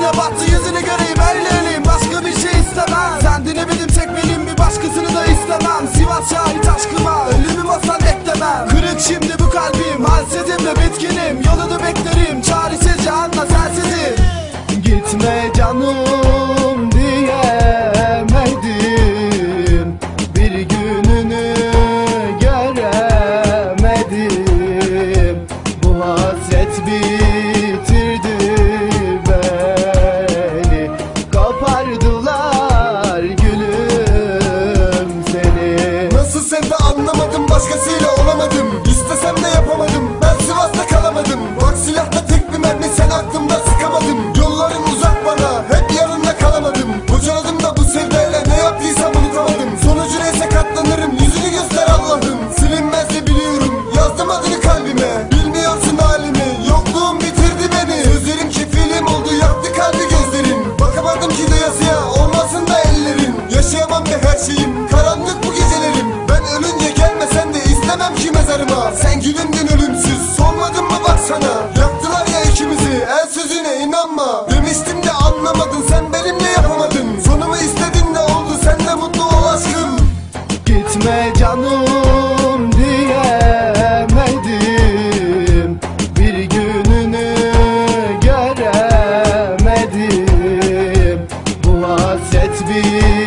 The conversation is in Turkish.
Gözüne battı, yüzünü göreyim, eğleneyim, başka bir şey istemem. Sen dinlemedim tek benim, bir başkasını da istemem. Sivas şahit aşkıma, ölümüm asla beklemem. Kırık şimdi bu kalbim, halsizim ve bitkinim. Yolunu beklerim, çaresizce anla sensizim. Gitme canım diyemedim, bir gününü göremedim. Bu hasret bitirdi beni, kopardılar gülüm seni. Nasıl sen de anlamadım, başkasıyla olamadım. İstesem de yapamadım, ben Sivas'ta kalamadım. Bak silahta tek bir mermi, sen aklımda sıkamadım. Yolların uzak bana, hep yanında kalamadım. Bocaladım da bu sevdayla, ne yaptıysam unutamadım. Sonucu neyse katlanırım, yüzünü göster Allah'ım. Silinmez de biliyorum, yazdım adını kalbime. Bilmiyorsun halimi, yokluğum bitirdi beni. Sözlerim kefilim oldu, yaktı kalbi gözlerin. Bakamadım ki de yazıya, olmasın da ellerin. Yaşayamam be her şeyim, karanlık bu gecelerim. Ben ölünce gelmesen de istemem ki mezarıma. Sen gülümdün ölümsüz, sormadın mı bak sana. Yaktılar ya ikimizi, el sözüne inanma. Demiştim de anlamadın, sen benimle yapamadın. Sonumu istedin de oldu, sen de mutlu ol aşkım. Gitme canım diyemedim, bir gününü göremedim. Bu hasret bir